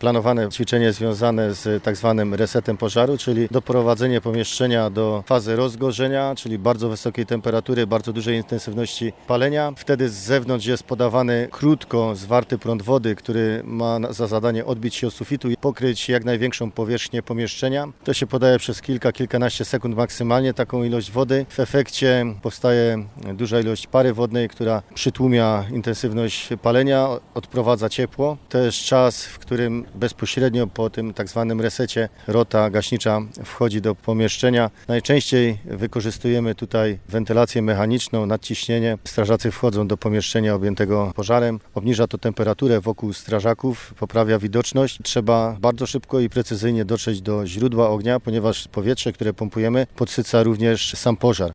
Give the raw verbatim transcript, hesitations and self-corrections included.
planowane ćwiczenie związane z tak zwanym resetem pożaru, czyli doprowadzenie pomieszczenia do fazy rozgorzenia, czyli bardzo wysokiej temperatury, bardzo dużej intensywności palenia. Wtedy z zewnątrz jest podawany krótko zwarty prąd wody, który ma za zadanie odbić się od sufitu i pokryć jak największą powierzchnię pomieszczenia. To się podaje przez kilka, kilkanaście sekund maksymalnie taką ilość wody. W efekcie powstaje duża ilość pary wodnej, która przytłumia intensywność palenia, odprowadza ciepło. To jest czas, w którym bezpośrednio po tym tak zwanym resecie rota gaśnicza wchodzi do pomieszczenia. Najczęściej wykorzystujemy tutaj wentylację mechaniczną, nadciśnienie. Strażacy wchodzą do pomieszczenia objętego pożarem. Obniża to temperaturę wokół strażaków, poprawia widoczność. Trzeba bardzo szybko i precyzyjnie dotrzeć do źródła ognia, ponieważ powietrze, które pompujemy, podsyca również sam pożar.